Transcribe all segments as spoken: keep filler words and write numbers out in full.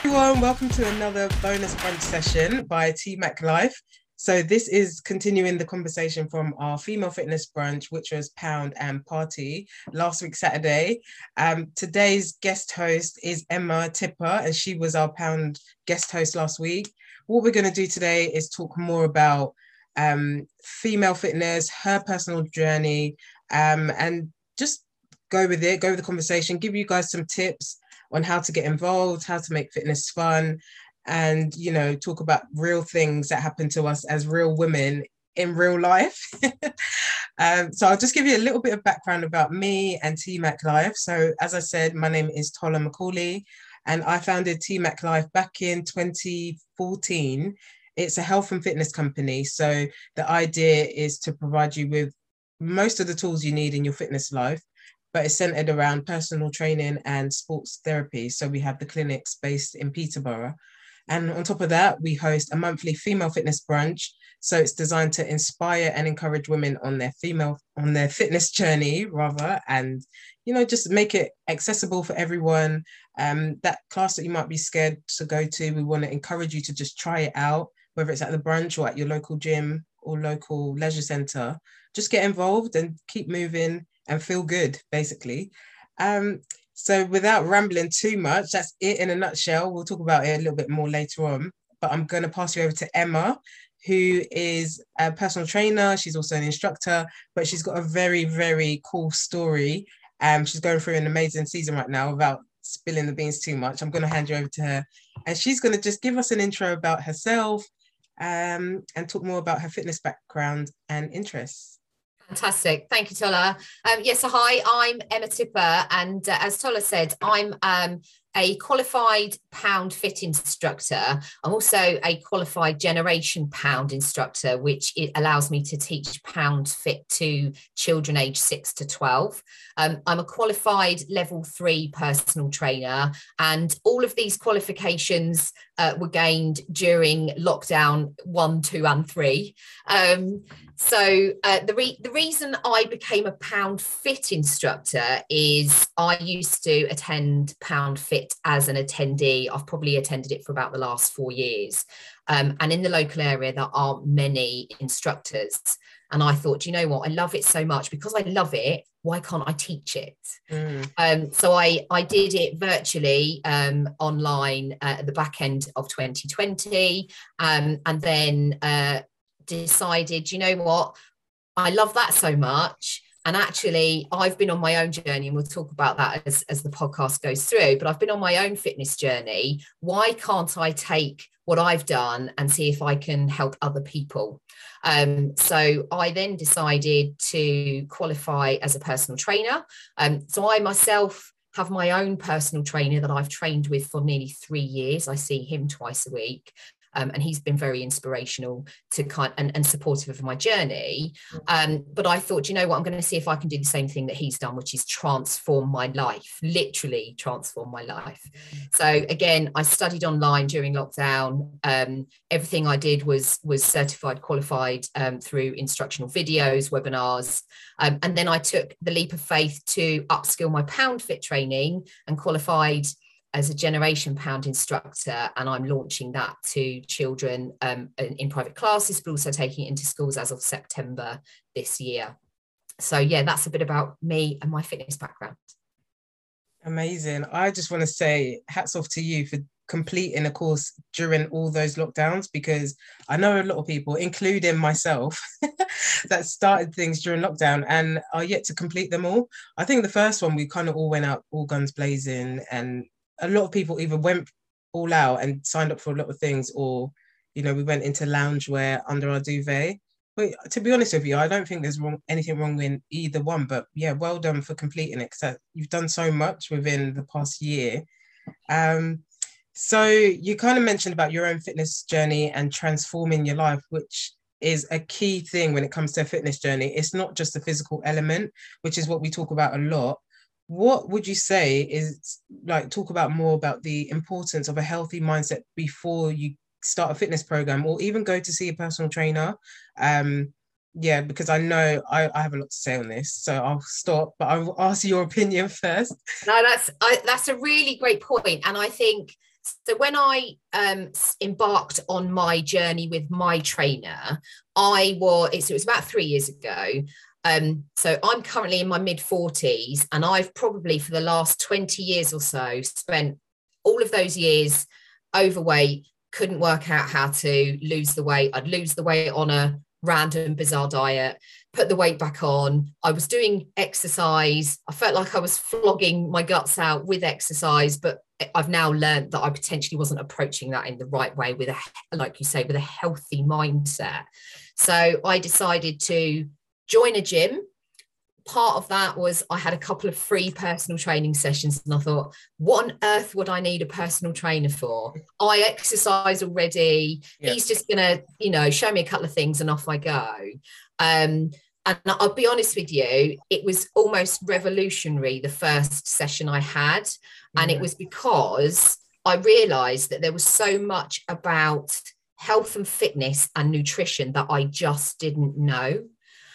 Everyone, welcome to another bonus brunch session by T Mac Life. So this is continuing the conversation from our female fitness brunch, which was Pound and Party last week, Saturday. Um, today's guest host is Emma Tipper, and she was our Pound guest host last week. What we're going to do today is talk more about um, female fitness, her personal journey, um, and just go with it, go with the conversation, give you guys some tips on how to get involved, how to make fitness fun, and, you know, talk about real things that happen to us as real women in real life. um, so I'll just give you a little bit of background about me and T Mac Life. So as I said, my name is Tola McCauley, and I founded T Mac Life back in twenty fourteen. It's a health and fitness company. So the idea is to provide you with most of the tools you need in your fitness life, but it's centered around personal training and sports therapy. So we have the clinics based in Peterborough. And on top of that, we host a monthly female fitness brunch. So it's designed to inspire and encourage women on their female, on their fitness journey, rather, and, you know, just make it accessible for everyone. Um, that class that you might be scared to go to, we want to encourage you to just try it out, whether it's at the brunch or at your local gym or local leisure centre. Just get involved and keep moving and feel good, basically. Um, so without rambling too much, that's it in a nutshell. We'll talk about it a little bit more later on, but I'm going to pass you over to Emma, who is a personal trainer. She's also an instructor, but she's got a very, very cool story. Um, she's going through an amazing season right now. Without spilling the beans too much, I'm going to hand you over to her, and she's going to just give us an intro about herself, um, and talk more about her fitness background and interests. Fantastic. Thank you, Tola. Um, yes, so hi, I'm Emma Tipper, and uh, as Tola said, I'm um, a qualified Pound Fit instructor. I'm also a qualified Generation Pound instructor, which it allows me to teach Pound Fit to children aged six to twelve. Um, I'm a qualified level three personal trainer, and all of these qualifications uh, were gained during lockdown one, two, and three. Um, so uh, the, re- the reason I became a Pound Fit instructor is I used to attend Pound Fit as an attendee. I've probably attended it for about the last four years. Um, and in the local area, there aren't many instructors. And I thought, you know what, I love it so much. Because I love it, why can't I teach it? Mm. Um, so I, I did it virtually um, online uh, at the back end of twenty twenty. Um, and then uh, decided, you know what, I love that so much. And actually, I've been on my own journey, and we'll talk about that as, as the podcast goes through, but I've been on my own fitness journey. Why can't I take what I've done and see if I can help other people? Um, so I then decided to qualify as a personal trainer. Um, so I myself have my own personal trainer that I've trained with for nearly three years. I see him twice a week. Um, and he's been very inspirational to kind and, and supportive of my journey. Um, but I thought, you know what, I'm going to see if I can do the same thing that he's done, which is transform my life, literally transform my life. So again, I studied online during lockdown. Um, everything I did was, was certified, qualified um, through instructional videos, webinars. Um, and then I took the leap of faith to upskill my Pound Fit training and qualified as a Generation Pound instructor, and I'm launching that to children um, in, in private classes, but also taking it into schools as of September this year. So yeah, that's a bit about me and my fitness background. Amazing. I just want to say hats off to you for completing a course during all those lockdowns, because I know a lot of people, including myself, that started things during lockdown and are yet to complete them all. I think the first one, we kind of all went out all guns blazing, and a lot of people either went all out and signed up for a lot of things, or, you know, we went into loungewear under our duvet. But to be honest with you, I don't think there's wrong, anything wrong with either one. But yeah, well done for completing it, because you've done so much within the past year. Um, so you kind of mentioned about your own fitness journey and transforming your life, which is a key thing when it comes to a fitness journey. It's not just the physical element, which is what we talk about a lot. What would you say is, like, talk about more about the importance of a healthy mindset before you start a fitness program, or even go to see a personal trainer? Um, yeah, because I know I, I have a lot to say on this, so I'll stop, but I will ask your opinion first. No, that's I, that's a really great point, and I think So when I um, embarked on my journey with my trainer, I was, it was about three years ago. Um, so I'm currently in my mid forties, and I've probably for the last twenty years or so spent all of those years overweight, couldn't work out how to lose the weight. I'd lose the weight on a random bizarre diet, put the weight back on. I was doing exercise. I felt like I was flogging my guts out with exercise, but I've now learned that I potentially wasn't approaching that in the right way with a, like you say, with a healthy mindset. So I decided to join a gym. Part of that was I had a couple of free personal training sessions, and I thought, what on earth would I need a personal trainer for? I exercise already. Yeah. He's just gonna, you know, show me a couple of things and off I go. Um, and I'll be honest with you, it was almost revolutionary, the first session I had. Mm-hmm. And it was because I realized that there was so much about health and fitness and nutrition that I just didn't know.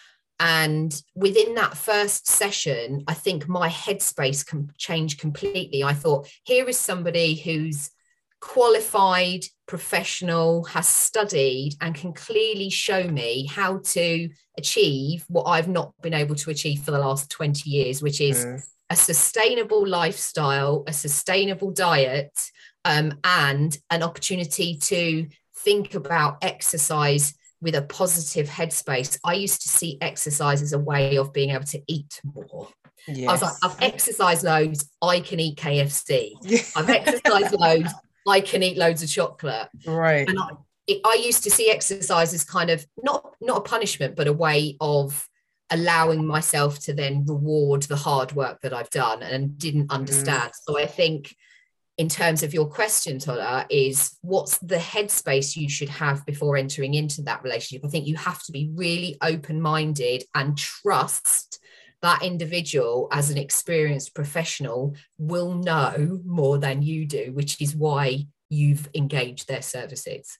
And within that first session, I think my headspace com- changed completely. I thought, here is somebody who's qualified, professional, has studied, and can clearly show me how to achieve what I've not been able to achieve for the last twenty years, which is mm. a sustainable lifestyle, a sustainable diet, um, and an opportunity to think about exercise with a positive headspace. I used to see exercise as a way of being able to eat more. Yes. I was like, I've exercised loads, I can eat K F C. Yeah. I've exercised loads, I can eat loads of chocolate. Right. And I, it, I used to see exercise as kind of not, not a punishment, but a way of allowing myself to then reward the hard work that I've done, and didn't understand. Mm. So I think in terms of your question, Tola, is what's the headspace you should have before entering into that relationship? I think you have to be really open-minded and trust that individual as an experienced professional will know more than you do, which is why you've engaged their services.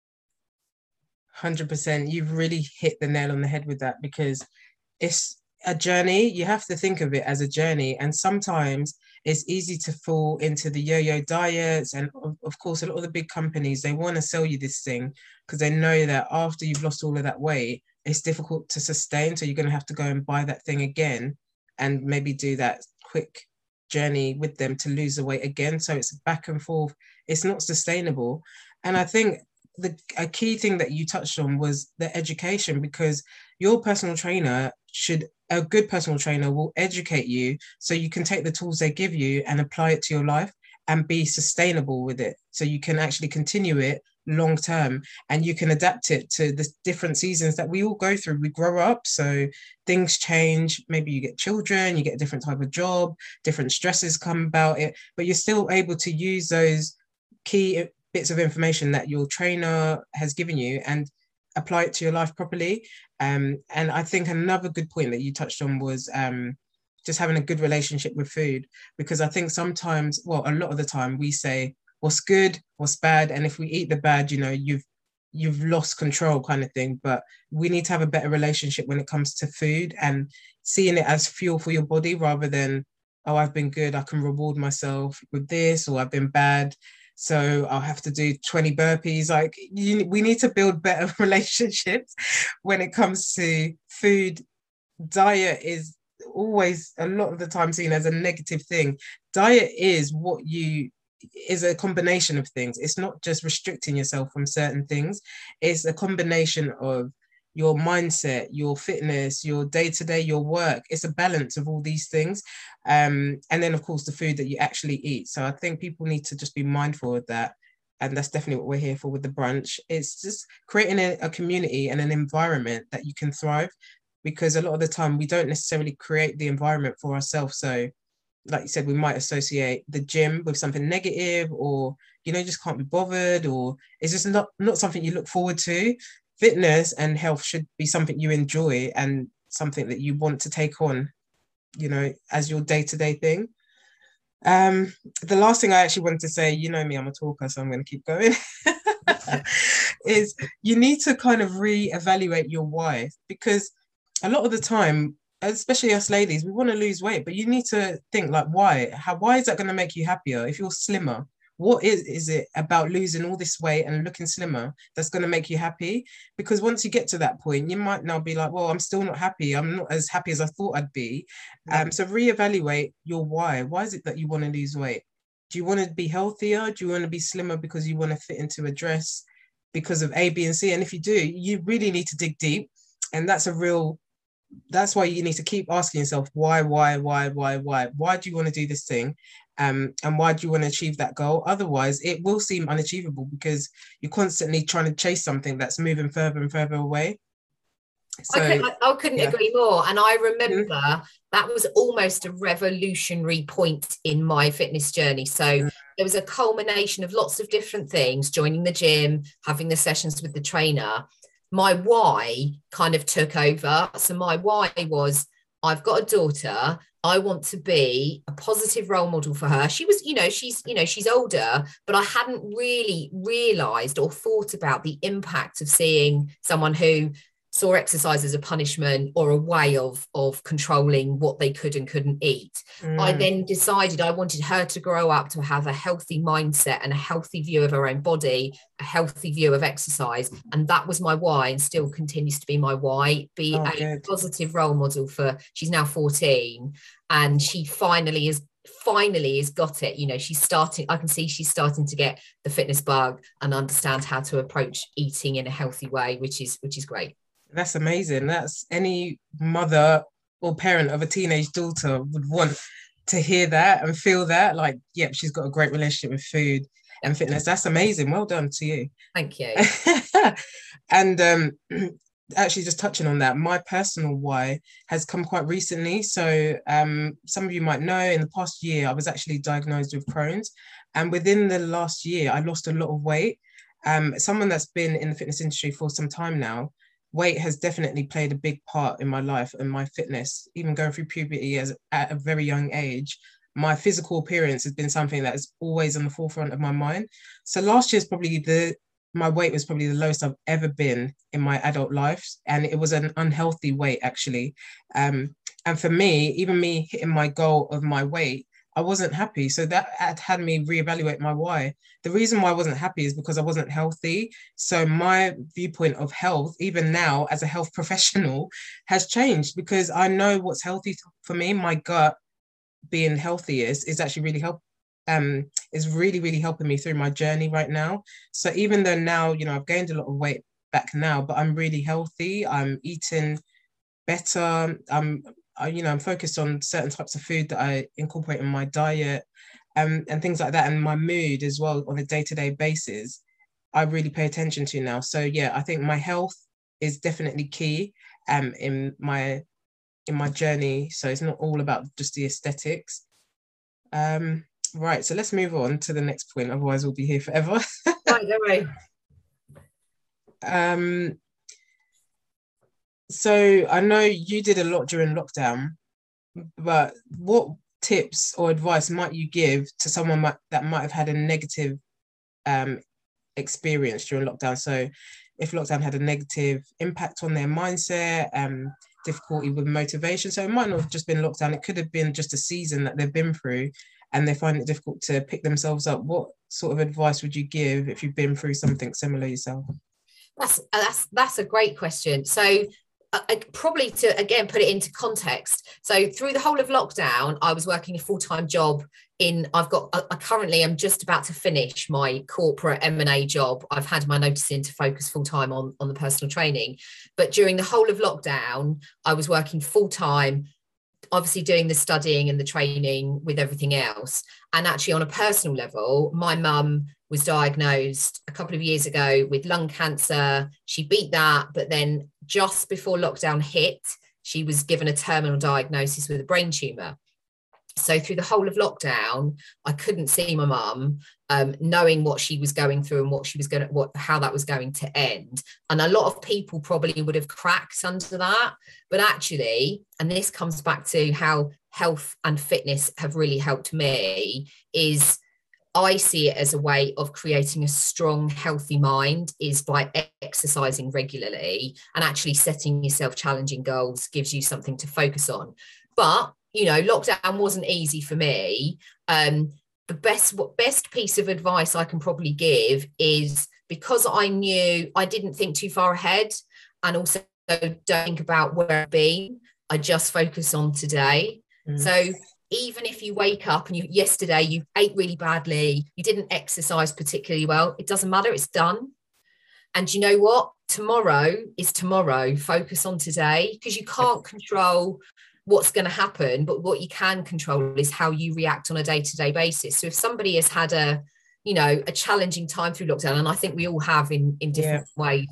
one hundred percent. You've really hit the nail on the head with that, because it's a journey. You have to think of it as a journey. And sometimes it's easy to fall into the yo-yo diets. And of, of course, a lot of the big companies, they want to sell you this thing because they know that after you've lost all of that weight, it's difficult to sustain. So you're going to have to go and buy that thing again and maybe do that quick journey with them to lose the weight again. So it's back and forth. It's not sustainable. And I think the a key thing that you touched on was the education, because your personal trainer should, a good personal trainer will educate you so you can take the tools they give you and apply it to your life and be sustainable with it. So you can actually continue it long term, and you can adapt it to the different seasons that we all go through. We grow up, so things change. Maybe you get children, you get a different type of job, different stresses come about it, but you're still able to use those key bits of information that your trainer has given you and apply it to your life properly. Um, and I think another good point that you touched on was um, just having a good relationship with food, because I think sometimes, well, a lot of the time we say what's good, what's bad, and if we eat the bad, you know, you've you've lost control kind of thing. But we need to have a better relationship when it comes to food and seeing it as fuel for your body rather than, oh, I've been good, I can reward myself with this, or I've been bad, so I'll have to do twenty burpees. Like, you, we need to build better relationships when it comes to food. Diet is always a lot of the time seen as a negative thing. Diet is what you is a combination of things. It's not just restricting yourself from certain things. It's a combination of your mindset, your fitness, your day-to-day, your work. It's a balance of all these things. Um, and then, of course, the food that you actually eat. So I think people need to just be mindful of that. And that's definitely what we're here for with the brunch. It's just creating a, a community and an environment that you can thrive, because a lot of the time we don't necessarily create the environment for ourselves. So like you said, we might associate the gym with something negative, or, you know, just can't be bothered, or it's just not, not something you look forward to. Fitness and health should be something you enjoy and something that you want to take on, you know, as your day-to-day thing. Um, the last thing I actually wanted to say, you know me, I'm a talker, so I'm going to keep going, is you need to kind of re-evaluate your why, because a lot of the time, especially us ladies, we want to lose weight, but you need to think like, why? How, why is that going to make you happier? If you're slimmer, what is, is it about losing all this weight and looking slimmer that's going to make you happy? Because once you get to that point, you might now be like, well, I'm still not happy. I'm not as happy as I thought I'd be. Um, so reevaluate your why. Why is it that you want to lose weight? Do you want to be healthier? Do you want to be slimmer because you want to fit into a dress because of A, B, and C? And if you do, you really need to dig deep. And that's a real, that's why you need to keep asking yourself, why, why, why, why, why? Why do you want to do this thing? Um, and why do you want to achieve that goal? Otherwise, it will seem unachievable because you're constantly trying to chase something that's moving further and further away. So, I, could, I, I couldn't yeah. agree more. And I remember mm-hmm. that was almost a revolutionary point in my fitness journey. So mm-hmm. there was a culmination of lots of different things, joining the gym, having the sessions with the trainer. My why kind of took over. So my why was, I've got a daughter. I want to be a positive role model for her. She was, you know, she's, you know, she's older, but I hadn't really realized or thought about the impact of seeing someone who saw exercise as a punishment or a way of, of controlling what they could and couldn't eat. Mm. I then decided I wanted her to grow up to have a healthy mindset and a healthy view of her own body, a healthy view of exercise. And that was my why, and still continues to be my why, be oh, a good. positive role model for, she's now fourteen, and she finally is finally has got it. You know, she's starting, I can see she's starting to get the fitness bug and understand how to approach eating in a healthy way, which is, which is great. That's amazing. That's any mother or parent of a teenage daughter would want to hear that and feel that, like, yep, she's got a great relationship with food and fitness. That's amazing. Well done to you. Thank you. And um, actually just touching on that, my personal why has come quite recently. So um, some of you might know, in the past year, I was actually diagnosed with Crohn's. And within the last year, I lost a lot of weight. Um, someone that's been in the fitness industry for some time now, weight has definitely played a big part in my life and my fitness. Even going through puberty as at a very young age, my physical appearance has been something that is always on the forefront of my mind. So last year's probably the, my weight was probably the lowest I've ever been in my adult life. And it was an unhealthy weight, actually. Um, and for me, even me hitting my goal of my weight, I wasn't happy. So that had me reevaluate my why. The reason why I wasn't happy is because I wasn't healthy. So my viewpoint of health, even now as a health professional, has changed because I know what's healthy for me. My gut being healthy is, is actually really help, um, is really, really helping me through my journey right now. So even though now, you know, I've gained a lot of weight back now, but I'm really healthy. I'm eating better. I'm I, you know, I'm focused on certain types of food that I incorporate in my diet, um, and things like that, and my mood as well on a day-to-day basis, I really pay attention to now. So yeah, I think my health is definitely key um, in my in my journey. So it's not all about just the aesthetics. Um, right, so let's move on to the next point, otherwise we'll be here forever. Right, don't worry. Um, So I know you did a lot during lockdown, but what tips or advice might you give to someone might, that might have had a negative um, experience during lockdown? So if lockdown had a negative impact on their mindset, um, difficulty with motivation. So it might not have just been lockdown. It could have been just a season that they've been through and they find it difficult to pick themselves up. What sort of advice would you give if you've been through something similar yourself? That's, that's, that's a great question. So I, probably to, again, put it into context. So through the whole of lockdown, I was working a full-time job in, I've got, I, I currently am just about to finish my corporate M and A job. I've had my notice in to focus full-time on, on the personal training. But during the whole of lockdown, I was working full-time, obviously doing the studying and the training with everything else. And actually on a personal level, my mum was diagnosed a couple of years ago with lung cancer. She beat that, but then just before lockdown hit, she was given a terminal diagnosis with a brain tumour. So through the whole of lockdown, I couldn't see my mum, um, knowing what she was going through and what she was going to, what, how that was going to end. And a lot of people probably would have cracked under that. But actually, and this comes back to how health and fitness have really helped me, is I see it as a way of creating a strong, healthy mind is by exercising regularly, and actually setting yourself challenging goals gives you something to focus on. But, you know, lockdown wasn't easy for me. Um, the best what best piece of advice I can probably give is, because I knew I didn't think too far ahead, and also don't think about where I've been, I just focus on today. Mm. So even if you wake up and you yesterday you ate really badly, you didn't exercise particularly well, it doesn't matter, it's done. And you know what? Tomorrow is tomorrow. Focus on today, because you can't control what's going to happen, but what you can control is how you react on a day-to-day basis. So if somebody has had a, you know, a challenging time through lockdown, and I think we all have in, in different yeah. ways,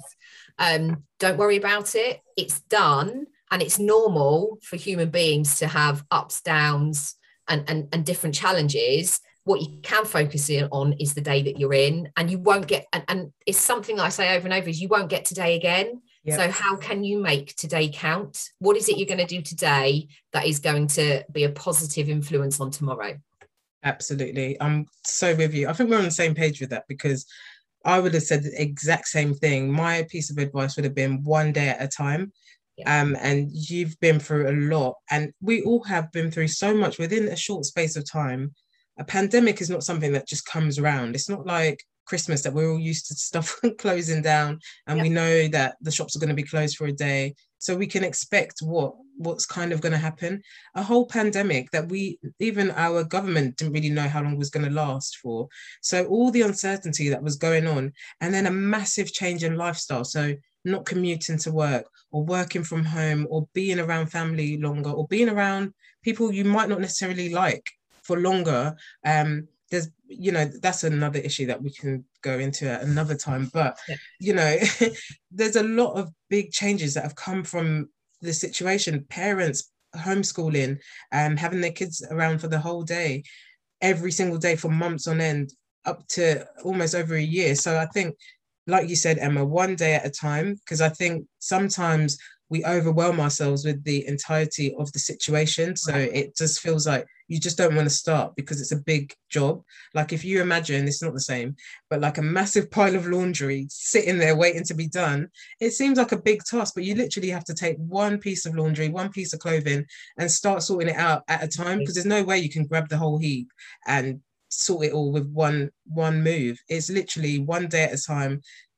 um, don't worry about it. It's done. And it's normal for human beings to have ups, downs, and, and, and different challenges. What you can focus in on is the day that you're in, and you won't get, and, and it's something that I say over and over, is you won't get today again. Yep. So how can you make today count? What is it you're going to do today that is going to be a positive influence on tomorrow? Absolutely. I'm so with you. I think we're on the same page with that, because I would have said the exact same thing. My piece of advice would have been one day at a time. Yeah. Um, and you've been through a lot, and we all have been through so much within a short space of time. A pandemic is not something that just comes around. It's not like Christmas that we're all used to stuff closing down, and yeah. we know that the shops are going to be closed for a day, so we can expect what what's kind of going to happen. A whole pandemic that we, even our government didn't really know how long it was going to last for. So all the uncertainty that was going on, and then a massive change in lifestyle. So not commuting to work, or working from home, or being around family longer, or being around people you might not necessarily like for longer. Um, there's, you know, that's another issue that we can go into at another time. But, yeah. you know, there's a lot of big changes that have come from the situation. Parents homeschooling, um, having their kids around for the whole day, every single day for months on end, up to almost over a year. So I think, like you said, Emma, one day at a time, because I think sometimes we overwhelm ourselves with the entirety of the situation. So right. it just feels like you just don't want to start, because it's a big job. Like if you imagine, it's not the same, but like a massive pile of laundry sitting there waiting to be done, it seems like a big task, but you literally have to take one piece of laundry, one piece of clothing, and start sorting it out at a time, because there's no way you can grab the whole heap and sort it all with one one move. It's literally one day at a time,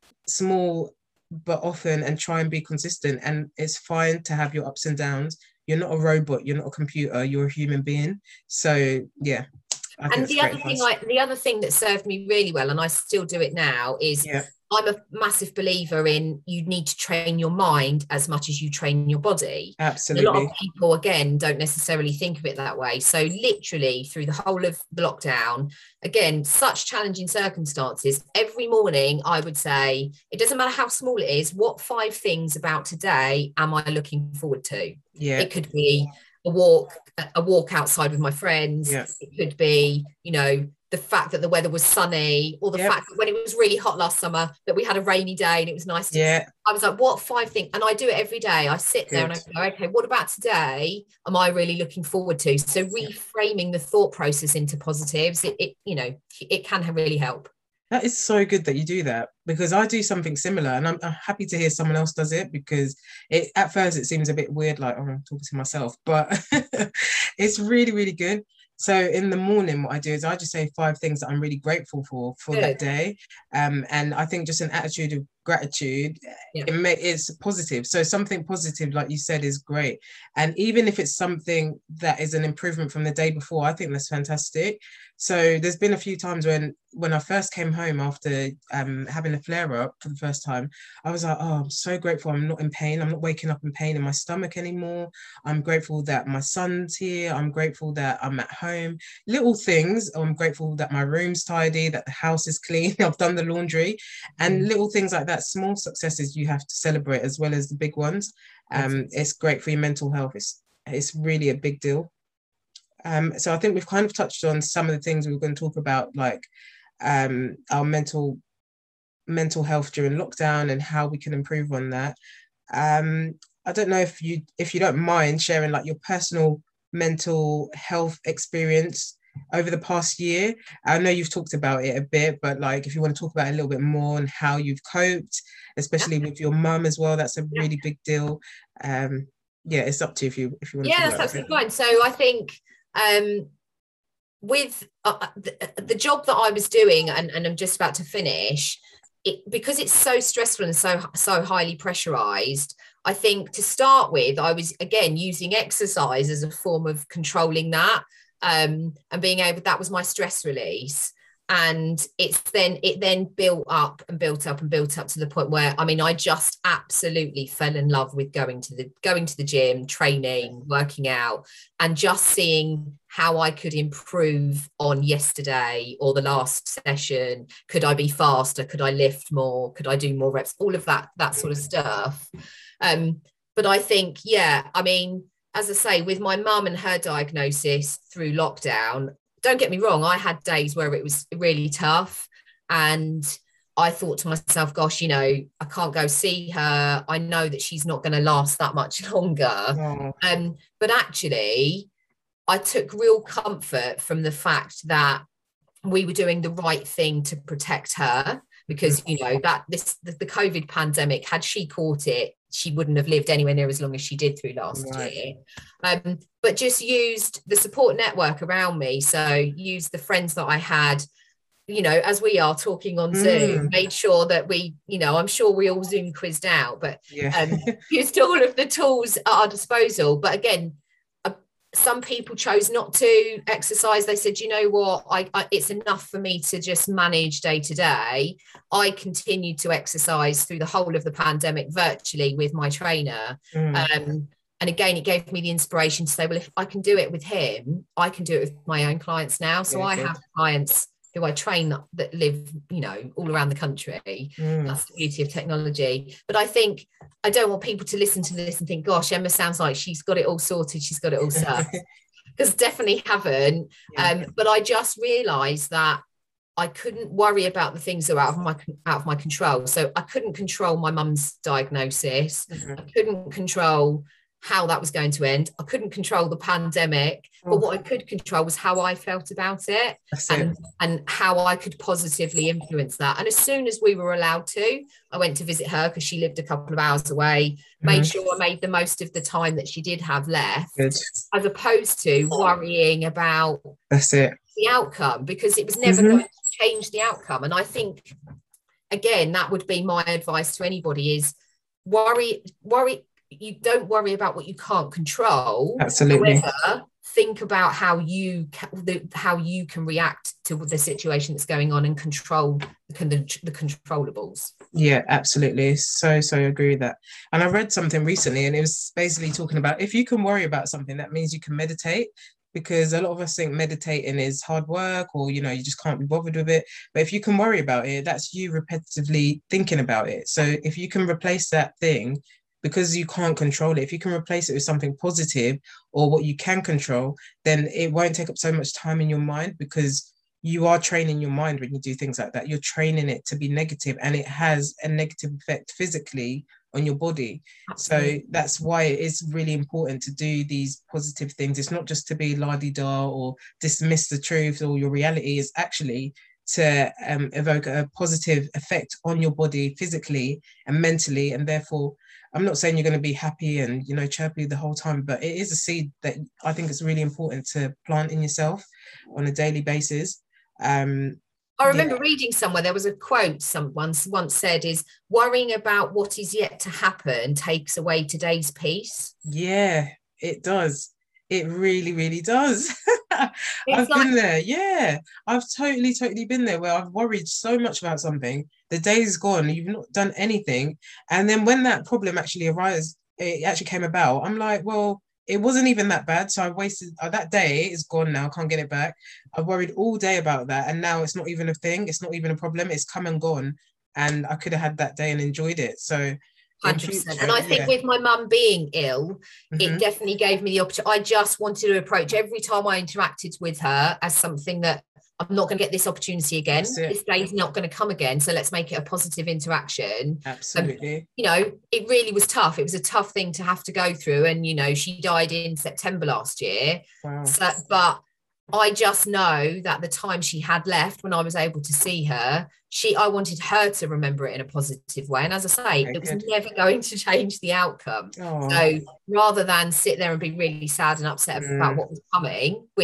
small but often, and try and be consistent. And it's fine to have your ups and downs. You're not a robot, you're not a computer, you're a human being. So yeah. I and the other thing I, the other thing that served me really well, and I still do it now, is yeah. I'm a massive believer in, you need to train your mind as much as you train your body. Absolutely. And a lot of people, again, don't necessarily think of it that way. So literally through the whole of the lockdown, again, such challenging circumstances, every morning I would say, it doesn't matter how small it is, what five things about today am I looking forward to? Yeah. It could be a walk, a walk outside with my friends. Yeah. It could be, you know, the fact that the weather was sunny, or the yep. fact that when it was really hot last summer that we had a rainy day and it was nice to, yeah. I was like, what five things? And I do it every day. I sit Good. there and I go, okay, what about today am I really looking forward to? So reframing the thought process into positives, it, it you know, it can really help. That is so good that you do that, because I do something similar, and I'm, I'm happy to hear someone else does it, because it at first it seems a bit weird, like, oh, I'm talking to myself, but it's really, really good. So in the morning, what I do is I just say five things that I'm really grateful for for Good. that day. Um, and I think just an attitude of gratitude, yeah. it may, it's positive. So something positive, like you said, is great. And even if it's something that is an improvement from the day before, I think that's fantastic. So there's been a few times when when I first came home after um, having a flare-up for the first time, I was like, oh, I'm so grateful I'm not in pain. I'm not waking up in pain in my stomach anymore. I'm grateful that my son's here. I'm grateful that I'm at home. Little things. I'm grateful that my room's tidy, that the house is clean. I've done the laundry. And mm. little things like that, small successes you have to celebrate as well as the big ones. Um, it's great for your mental health. It's, it's really a big deal. Um, so I think we've kind of touched on some of the things we were going to talk about, like um, our mental mental health during lockdown and how we can improve on that. Um, I don't know if you if you don't mind sharing like your personal mental health experience over the past year. I know you've talked about it a bit, but like if you want to talk about it a little bit more and how you've coped, especially with your mum as well, that's a really big deal. Um, yeah, it's up to you if you if you want yeah, to. Yeah, that's absolutely fine. So I think. Um, with uh, the, the job that I was doing, and, and I'm just about to finish, it, because it's so stressful and so so highly pressurized, I think to start with, I was again using exercise as a form of controlling that, um, and being able, that was my stress release. And it's then it then built up and built up and built up to the point where, I mean, I just absolutely fell in love with going to the going to the gym, training, working out, and just seeing how I could improve on yesterday or the last session. Could I be faster? Could I lift more? Could I do more reps? All of that that sort of stuff. Um, but I think, yeah, I mean, as I say, with my mum and her diagnosis through lockdown, don't get me wrong, I had days where it was really tough, and I thought to myself, gosh, you know, I can't go see her. I know that she's not going to last that much longer. Oh. Um, but actually, I took real comfort from the fact that we were doing the right thing to protect her, because, you know, that this the, the COVID pandemic, had she caught it, she wouldn't have lived anywhere near as long as she did through last right. year. Um, but just used the support network around me. So used the friends that I had, you know, as we are talking on mm. Zoom, made sure that we, you know, I'm sure we all Zoom quizzed out, but yeah. um, used all of the tools at our disposal. But again, uh, some people chose not to exercise. They said, you know what, I, I it's enough for me to just manage day to day. I continued to exercise through the whole of the pandemic virtually with my trainer. Mm. Um, and again, it gave me the inspiration to say, well, if I can do it with him, I can do it with my own clients now. So yeah, I good. have clients who I train that, that live, you know, all around the country. Mm. That's the beauty of technology. But I think, I don't want people to listen to this and think, gosh, Emma sounds like she's got it all sorted, she's got it all set. Because definitely haven't. Yeah. Um, but I just realised that I couldn't worry about the things that were out of my out of my control. So I couldn't control my mum's diagnosis. Mm-hmm. I couldn't control how that was going to end. I couldn't control the pandemic, oh. but what I could control was how I felt about it. and, it and how I could positively influence that. And as soon as we were allowed to, I went to visit her because she lived a couple of hours away, mm-hmm. made sure I made the most of the time that she did have left, Good. as opposed to worrying about That's it. the outcome, because it was never mm-hmm. going to change the outcome. And I think, again, that would be my advice to anybody, is worry, worry, you don't worry about what you can't control. Absolutely. However, think about how you ca- the, how you can react to the situation that's going on and control the, the, the controllables. Yeah, absolutely. So, so agree with that. And I read something recently, and it was basically talking about, if you can worry about something, that means you can meditate. Because a lot of us think meditating is hard work, or, you know, you just can't be bothered with it. But if you can worry about it, that's you repetitively thinking about it. So if you can replace that thing, because you can't control it, if you can replace it with something positive or what you can control, then it won't take up so much time in your mind, because you are training your mind when you do things like that. You're training it to be negative, and it has a negative effect physically on your body. Absolutely. So that's why it is really important to do these positive things. It's not just to be la-di-da or dismiss the truth or your reality. Is actually to um, evoke a positive effect on your body physically and mentally. And therefore, I'm not saying you're going to be happy and, you know, chirpy the whole time, but it is a seed that I think is really important to plant in yourself on a daily basis. Um, I remember yeah. reading somewhere, there was a quote someone once said, is worrying about what is yet to happen takes away today's peace. Yeah, it does. It really, really does. I've like, been there. Yeah, I've totally, totally been there, where I've worried so much about something. The day's gone, you've not done anything. And then when that problem actually arises, it actually came about, I'm like, well, it wasn't even that bad. So I wasted uh, that day is gone now. Can't get it back. I worried all day about that. And now it's not even a thing. It's not even a problem. It's come and gone. And I could have had that day and enjoyed it. So one hundred percent. And I think yeah. with my mum being ill, mm-hmm. it definitely gave me the opportunity. I just wanted to approach every time I interacted with her as something that I'm not going to get this opportunity again. This day's not going to come again. So let's make it a positive interaction. Absolutely. Um, you know, it really was tough. It was a tough thing to have to go through. And, you know, she died in September last year. Wow. So, but I just know that the time she had left when I was able to see her, she, I wanted her to remember it in a positive way. And as I say, okay, it was good. Never going to change the outcome. Oh. So rather than sit there and be really sad and upset mm. about what was coming, which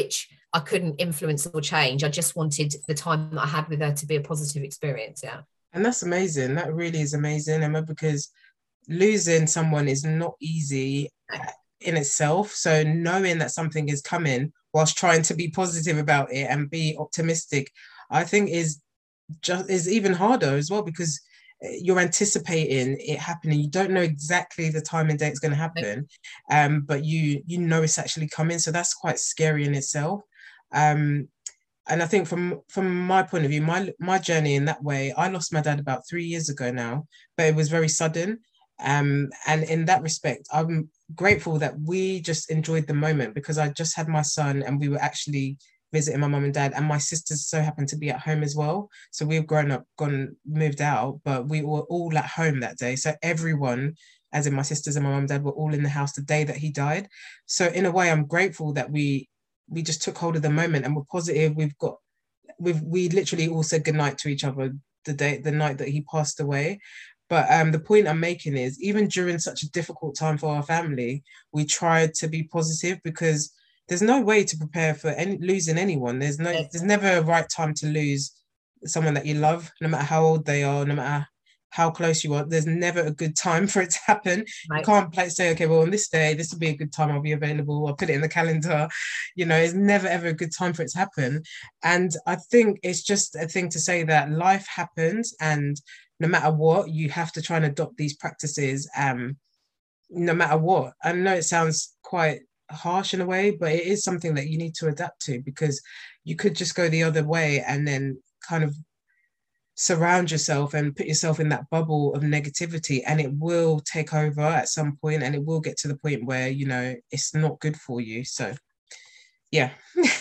I couldn't influence or change. I just wanted the time that I had with her to be a positive experience. Yeah. And that's amazing. That really is amazing, Emma, because losing someone is not easy in itself. So knowing that something is coming whilst trying to be positive about it and be optimistic, I think is just is even harder as well, because you're anticipating it happening. You don't know exactly the time and date it's going to happen, um, but you you know it's actually coming. So that's quite scary in itself. Um, and I think from from my point of view, my my journey in that way, I lost my dad about three years ago now, but it was very sudden. Um, and in that respect, I'm grateful that we just enjoyed the moment, because I just had my son and we were actually visiting my mum and dad, and my sisters so happened to be at home as well. So we've grown up, gone, moved out, but we were all at home that day. So everyone, as in my sisters and my mum and dad, were all in the house the day that he died. So in a way, I'm grateful that we we just took hold of the moment and we're positive. We've got, we've we literally all said goodnight to each other the day, the night that he passed away. But um, the point I'm making is, even during such a difficult time for our family, we tried to be positive, because there's no way to prepare for any, losing anyone. There's no, there's never a right time to lose someone that you love, no matter how old they are, no matter how close you are. There's never a good time for it to happen. Right. You can't play, say, okay, well, on this day, this will be a good time. I'll be available. I'll put it in the calendar. You know, it's never, ever a good time for it to happen. And I think it's just a thing to say that life happens, and no matter what, you have to try and adopt these practices, um, no matter what. I know it sounds quite harsh in a way, but it is something that you need to adapt to, because you could just go the other way and then kind of surround yourself and put yourself in that bubble of negativity, and it will take over at some point, and it will get to the point where, you know, it's not good for you. So yeah.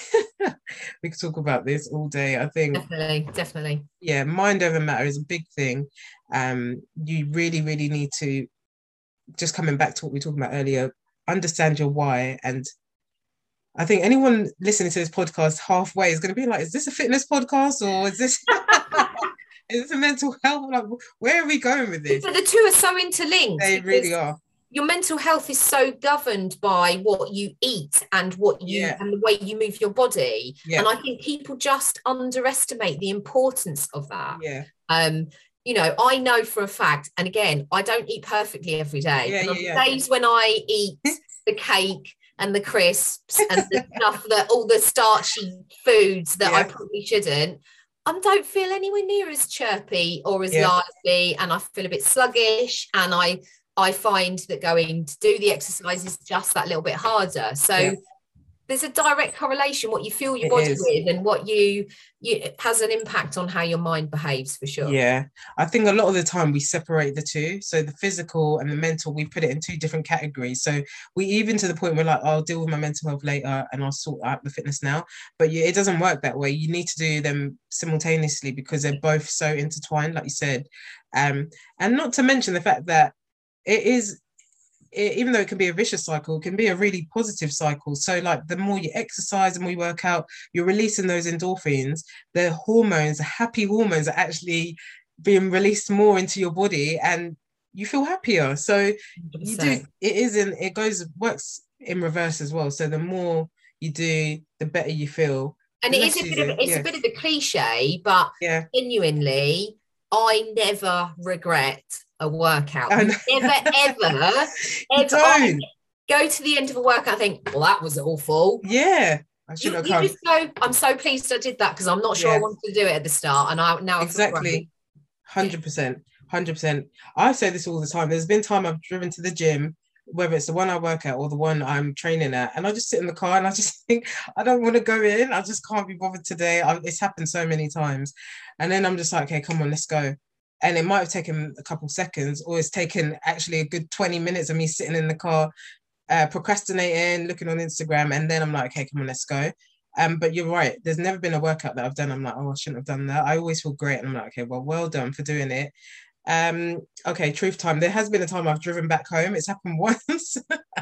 We could talk about this all day. I think definitely definitely yeah, mind over matter is a big thing. Um you really really need to, just coming back to what we were talking about earlier, understand your why. And I think anyone listening to this podcast halfway is going to be like, is this a fitness podcast, or is this is this a mental health? Like, where are we going with this? But the two are so interlinked. They really are. Your mental health is so governed by what you eat and what you yeah. and the way you move your body. Yeah. And I think people just underestimate the importance of that. Yeah. Um, you know, I know for a fact, and again, I don't eat perfectly every day. Yeah, and yeah, on yeah. days when I eat the cake and the crisps and the stuff that all the starchy foods that yeah. I probably shouldn't, I don't feel anywhere near as chirpy or as yeah. lively, and I feel a bit sluggish, and I I find that going to do the exercise is just that little bit harder. So yeah. there's a direct correlation. What you fill your it body is. with and what you, you it has an impact on how your mind behaves, for sure. Yeah, I think a lot of the time we separate the two. So the physical and the mental, we put it in two different categories. So we even to the point where like, I'll deal with my mental health later and I'll sort out the fitness now. But yeah, it doesn't work that way. You need to do them simultaneously, because they're both so intertwined, like you said. Um, and not to mention the fact that it is, it, even though it can be a vicious cycle, it can be a really positive cycle. So like the more you exercise, the more you work out, you're releasing those endorphins. The hormones, the happy hormones are actually being released more into your body, and you feel happier. So one hundred percent. You do, it isn't, it goes, works in reverse as well. So the more you do, the better you feel. And it is a bit of, it's yeah. a bit of a cliche, but yeah. genuinely, I never regret a workout. Never, ever, ever don't. Go to the end of a workout and think, well, that was awful. Yeah. I you, you just go, I'm so pleased I did that, because I'm not sure yeah. I wanted to do it at the start. And I now exactly. one hundred percent. one hundred percent. I say this all the time. There's been time I've driven to the gym, whether it's the one I work at or the one I'm training at, and I just sit in the car and I just think, I don't want to go in. I just can't be bothered today. I, it's happened so many times. And then I'm just like, okay, come on, let's go. And it might have taken a couple seconds, or it's taken actually a good twenty minutes of me sitting in the car, uh, procrastinating, looking on Instagram. And then I'm like, okay, come on, let's go. Um, but you're right. There's never been a workout that I've done. I'm like, oh, I shouldn't have done that. I always feel great. And I'm like, okay, well, well done for doing it. Um, okay, truth time. There has been a time I've driven back home. It's happened once.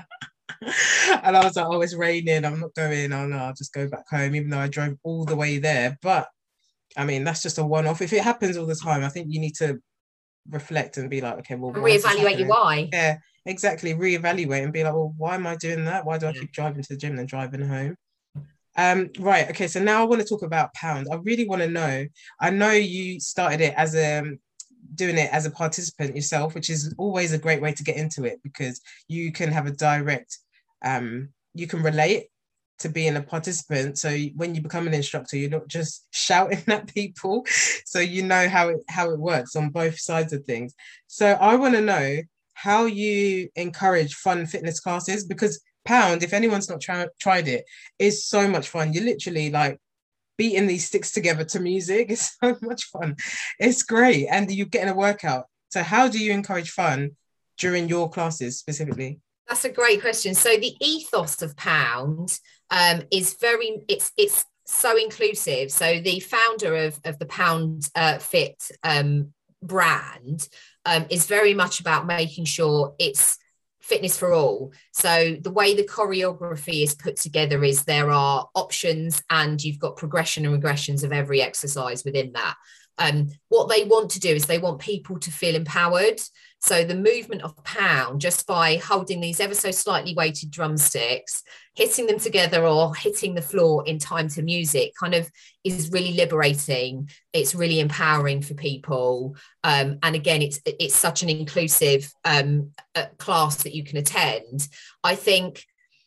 And I was like, oh, it's raining. I'm not going. Oh, no, I'll just go back home, even though I drove all the way there. But I mean, that's just a one-off. If it happens all the time, I think you need to reflect and be like, okay, well, reevaluate your why. Yeah, exactly. Reevaluate and be like, well, why am I doing that? Why do I keep driving to the gym and driving home? Um, right. Okay. So now I want to talk about Pound. I really want to know. I know you started it as a doing it as a participant yourself, which is always a great way to get into it because you can have a direct, um, you can relate to being a participant. So when you become an instructor, you're not just shouting at people. So you know how it how it works on both sides of things. So I want to know how you encourage fun fitness classes because Pound, if anyone's not try, tried it, is so much fun. You're literally like beating these sticks together to music. It's so much fun. It's great. And you're getting a workout. So how do you encourage fun during your classes specifically? That's a great question. So the ethos of Pound um, is very, it's it's so inclusive. So the founder of, of the Pound uh, Fit um, brand um, is very much about making sure it's fitness for all. So the way the choreography is put together is there are options and you've got progression and regressions of every exercise within that. Um, what they want to do is they want people to feel empowered. So the movement of Pound, just by holding these ever so slightly weighted drumsticks, hitting them together or hitting the floor in time to music kind of is really liberating. It's really empowering for people. Um, and again, it's it's such an inclusive um, uh, class that you can attend. I think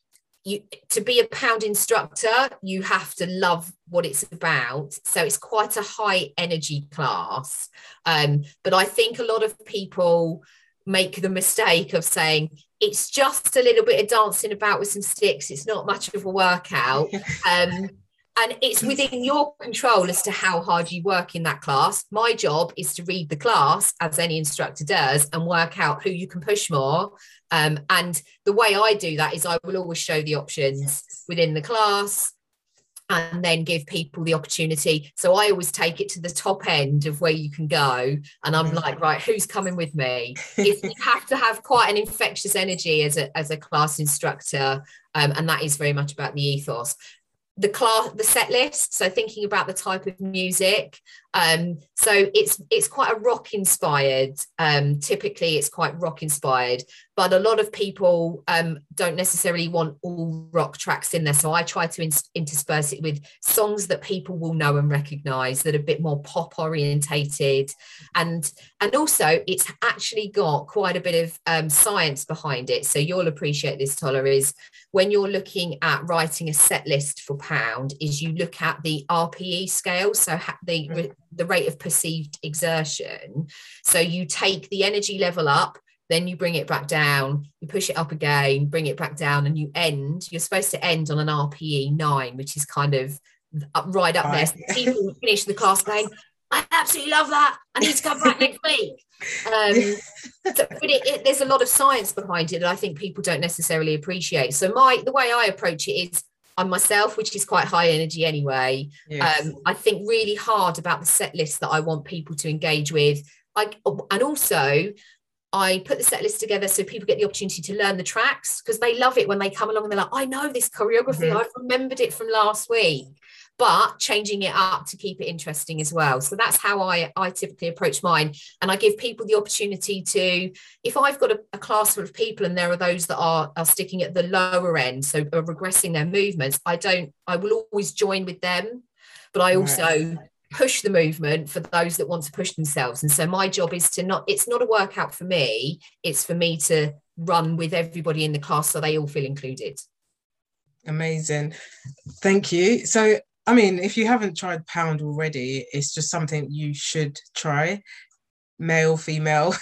you to be a Pound instructor, you have to love what it's about. So it's quite a high energy class. Um, but I think a lot of people make the mistake of saying it's just a little bit of dancing about with some sticks. It's not much of a workout. Um, and it's within your control as to how hard you work in that class. My job is to read the class, as any instructor does, and work out who you can push more. Um, and the way I do that is I will always show the options within the class and then give people the opportunity. So I always take it to the top end of where you can go. And I'm like, right, who's coming with me? If you have to have quite an infectious energy as a, as a class instructor. Um, and that is very much about the ethos. The class, the set list. So thinking about the type of music. Um, so it's it's quite a rock inspired. Um, typically, it's quite rock inspired, but a lot of people um, don't necessarily want all rock tracks in there. So I try to in- intersperse it with songs that people will know and recognise that are a bit more pop orientated, and and also it's actually got quite a bit of um, science behind it. So you'll appreciate this, Tola, is when you're looking at writing a set list for Pound, is you look at the R P E scale, so the mm. the rate of perceived exertion. So you take the energy level up, then you bring it back down, you push it up again, bring it back down, and you end. You're supposed to end on an R P E nine, which is kind of up, right up right. there. So people finish the class going, I absolutely love that. I need to come back next week. Um, so, but it, it, there's a lot of science behind it that I think people don't necessarily appreciate. So my the way I approach it is I'm myself, which is quite high energy anyway. Yes. Um, I think really hard about the set list that I want people to engage with. I, and also, I put the set list together so people get the opportunity to learn the tracks because they love it when they come along and they're like, I know this choreography. Mm-hmm. I've remembered it from last week. But changing it up to keep it interesting as well. So that's how I, I typically approach mine. And I give people the opportunity to, if I've got a, a class full of people and there are those that are, are sticking at the lower end, so are regressing their movements, I don't, I will always join with them, but I also right. push the movement for those that want to push themselves. And so my job is to not, it's not a workout for me, it's for me to run with everybody in the class so they all feel included. Amazing. Thank you. So I mean, if you haven't tried Pound already, it's just something you should try. Male, female,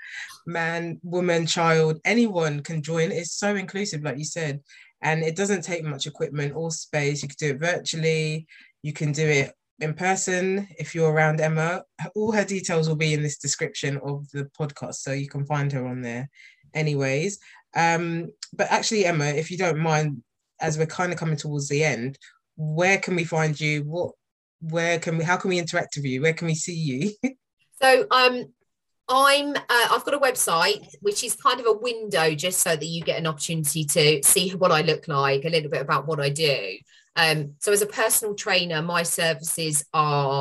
man, woman, child, anyone can join. It's so inclusive, like you said. And it doesn't take much equipment or space. You can do it virtually. You can do it in person if you're around Emma. All her details will be in this description of the podcast, so you can find her on there anyways. Um, but actually, Emma, if you don't mind, as we're kind of coming towards the end, where can we find you? What, where can we, how can we interact with you? Where can we see you? So um, I'm, uh, I've got a website, which is kind of a window just so that you get an opportunity to see what I look like, a little bit about what I do. Um, so as a personal trainer, my services are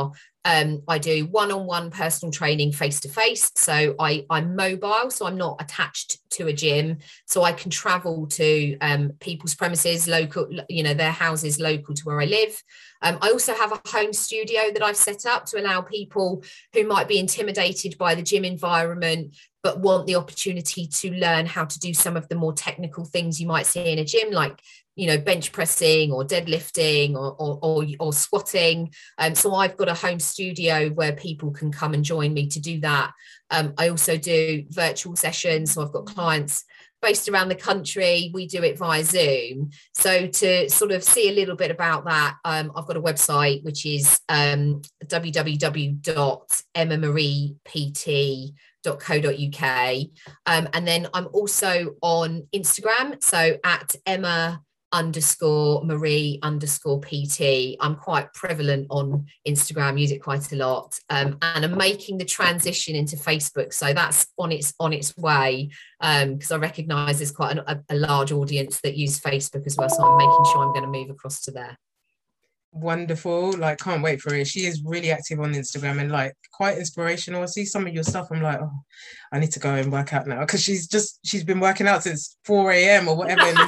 Um, I do one-on-one personal training face-to-face. So I, I'm mobile, so I'm not attached to a gym. So I can travel to um, people's premises, local, you know, their houses local to where I live. Um, I also have a home studio that I've set up to allow people who might be intimidated by the gym environment, but want the opportunity to learn how to do some of the more technical things you might see in a gym, like, you know, bench pressing or deadlifting or, or, or, or squatting. Um, so I've got a home studio where people can come and join me to do that. Um, I also do virtual sessions. So I've got clients based around the country. We do it via Zoom. So to sort of see a little bit about that, um, I've got a website, which is um, w w w dot emma marie p t dot co dot u k. Um, and then I'm also on Instagram. So at Emma underscore Marie underscore P T. I'm quite prevalent on Instagram, use it quite a lot, um, and I'm making the transition into Facebook. So that's on its on its way, because um, I recognise there's quite a, a large audience that use Facebook as well. So I'm making sure I'm going to move across to there. Wonderful. Like, can't wait for it. She is really active on Instagram and like quite inspirational. I see some of your stuff, I'm like, oh, I need to go and work out now, because she's just she's been working out since four a m or whatever in the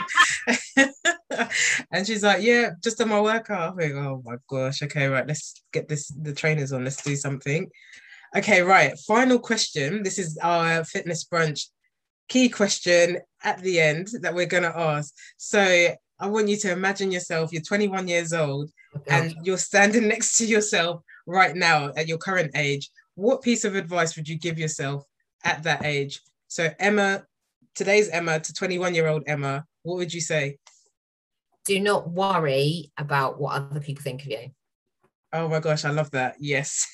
morning. And she's like, yeah, just on my workout. I think, oh my gosh, okay, right, let's get this the trainers on, let's do something. Okay, right, final question. This is our fitness brunch key question at the end that we're gonna ask. So I want you to imagine yourself, you're twenty-one years old, okay, and you're standing next to yourself right now at your current age. What piece of advice would you give yourself at that age? So Emma, today's Emma to twenty-one-year-old Emma, what would you say? Do not worry about what other people think of you. Oh my gosh, I love that. Yes.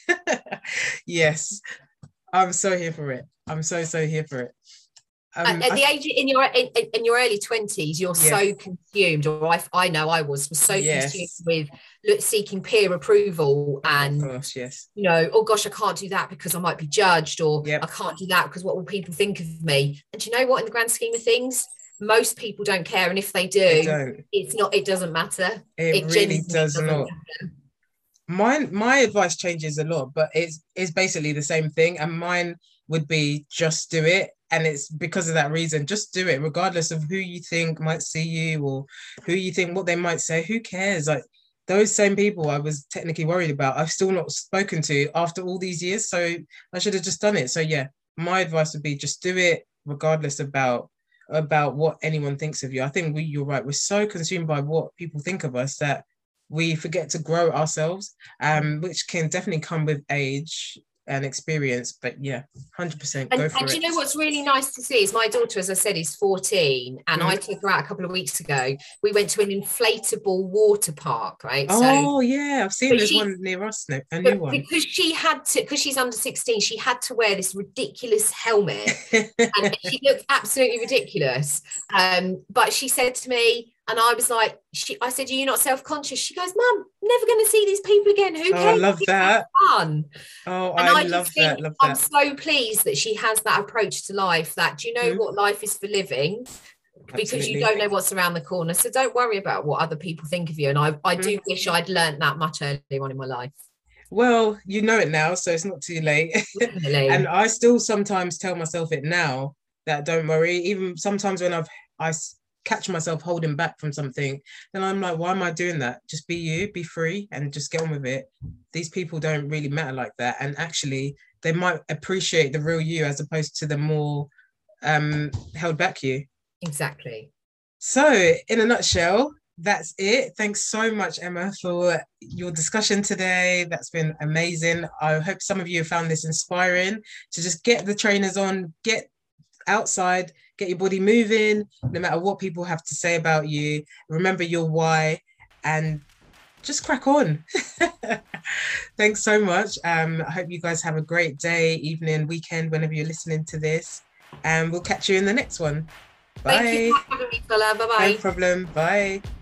Yes. I'm so here for it. I'm so, so here for it. Um, at the I, age in your in, in your early twenties, you're yes. so consumed, or I, I know I was was so yes. consumed with look, seeking peer approval and, oh gosh, yes, you know, oh gosh, I can't do that because I might be judged, or yep. I can't do that because what will people think of me? And you know what? In the grand scheme of things, most people don't care, and if they do, they don't. it's not. It doesn't matter. It, it really does not. Matter. Mine, my advice changes a lot, but it's it's basically the same thing, and mine would be just do it. And it's because of that reason, just do it, regardless of who you think might see you or who you think what they might say. Who cares? Like those same people I was technically worried about, I've still not spoken to after all these years. So I should have just done it. So yeah, my advice would be just do it, regardless about about what anyone thinks of you. I think we, you're right. We're so consumed by what people think of us that we forget to grow ourselves, um, which can definitely come with age and experience, but yeah, one hundred percent go and, for and it. And you know what's really nice to see is my daughter, as I said, is fourteen, and mm. I took her out a couple of weeks ago. We went to an inflatable water park, right? Oh so, yeah, I've seen there's she, one near us now, a new one. Because she had to, because she's under sixteen, she had to wear this ridiculous helmet, and she looked absolutely ridiculous. Um, but she said to me, and I was like, she, I said, are you not self-conscious? She goes, Mum, never going to see these people again. Who cares? Oh, I love that. Fun. Oh, and I, I love just that. think Love I'm that. so pleased that she has that approach to life, that, do you know mm. what life is for living? Because Absolutely. You don't know what's around the corner. So don't worry about what other people think of you. And I, I mm. do wish I'd learned that much earlier on in my life. Well, you know it now, so it's not too late. And I still sometimes tell myself it now, that don't worry. Even sometimes when I've I catch myself holding back from something, then I'm like, why am I doing that? Just be you, be free, and just get on with it. These people don't really matter like that, and actually they might appreciate the real you as opposed to the more um held back you. Exactly. So in a nutshell, that's it. Thanks so much, Emma, for your discussion today. That's been amazing. I hope some of you have found this inspiring to just get the trainers on, get outside, get your body moving, no matter what people have to say about you. Remember your why and just crack on. Thanks so much. Um, I hope you guys have a great day, evening, weekend, whenever you're listening to this. And we'll catch you in the next one. Bye. Thank you for having me, Tola. Bye-bye. No problem. Bye.